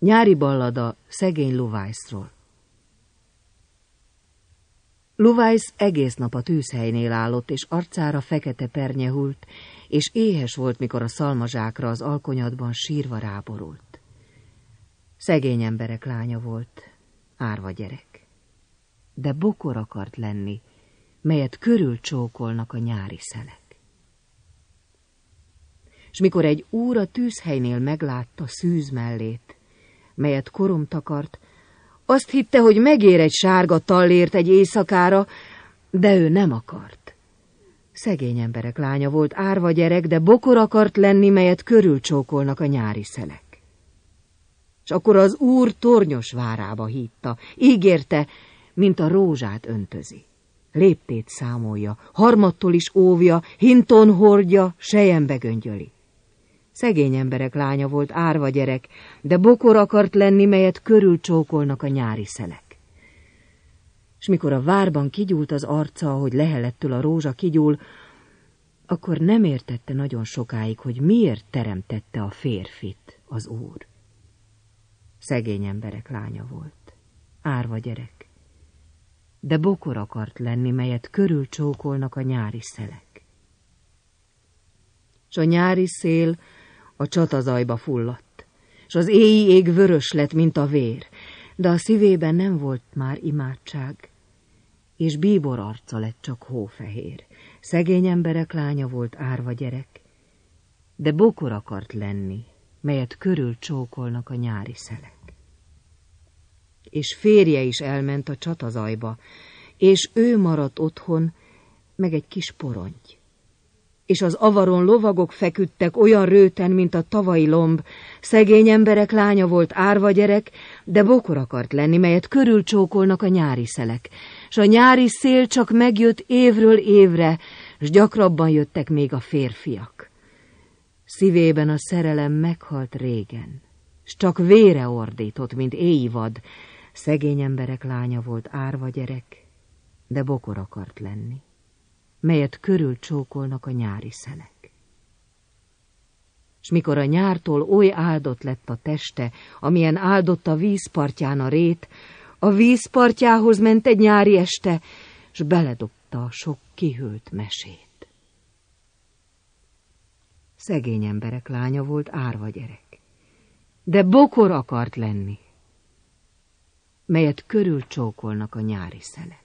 Nyári ballada szegény Luvájszról. Luvájsz egész nap a tűzhelynél állott, és arcára fekete pernye hult, és éhes volt, mikor a szalmazsákra az alkonyatban sírva ráborult. Szegény emberek lánya volt, árva gyerek. De bokor akart lenni, melyet körül csókolnak a nyári szelek. S mikor egy úr a tűzhelynél meglátta szűz mellét, melyet korom takart, azt hitte, hogy megér egy sárga tallért egy éjszakára, de ő nem akart. Szegény emberek lánya volt, árva gyerek, de bokor akart lenni, melyet körülcsókolnak a nyári szelek. És akkor az úr tornyos várába hitta, ígérte, mint a rózsát öntözi. Léptét számolja, harmattól is óvja, hinton hordja, selyembe göngyöli. Szegény emberek lánya volt, árva gyerek, de bokor akart lenni, melyet körülcsókolnak a nyári szelek. És mikor a várban kigyúlt az arca, ahogy lehelettől a rózsa kigyúl, akkor nem értette nagyon sokáig, hogy miért teremtette a férfit az úr. Szegény emberek lánya volt, árva gyerek, de bokor akart lenni, melyet körülcsókolnak a nyári szelek. S a nyári szél a csatazajba fulladt, s az éji ég vörös lett, mint a vér, de a szívében nem volt már imádság, és bíbor arca lett csak hófehér. Szegény emberek lánya volt, árva gyerek, de bokor akart lenni, melyet körül csókolnak a nyári szelek. És férje is elment a csatazajba, és ő maradt otthon, meg egy kis poronty. És az avaron lovagok feküdtek olyan rőten, mint a tavai lomb. Szegény emberek lánya volt, árva gyerek, de bokor akart lenni, melyet körülcsókolnak a nyári szelek. S a nyári szél csak megjött évről évre, s gyakrabban jöttek még a férfiak. Szívében a szerelem meghalt régen, s csak vére ordított, mint éjvad. Szegény emberek lánya volt, árva gyerek, de bokor akart lenni, melyet körülcsókolnak a nyári szelek. S mikor a nyártól oly áldott lett a teste, amilyen áldott a vízpartján a rét, a vízpartjához ment egy nyári este, s beledobta a sok kihűlt mesét. Szegény emberek lánya volt, árva gyerek, de bokor akart lenni, melyet körülcsókolnak a nyári szelek.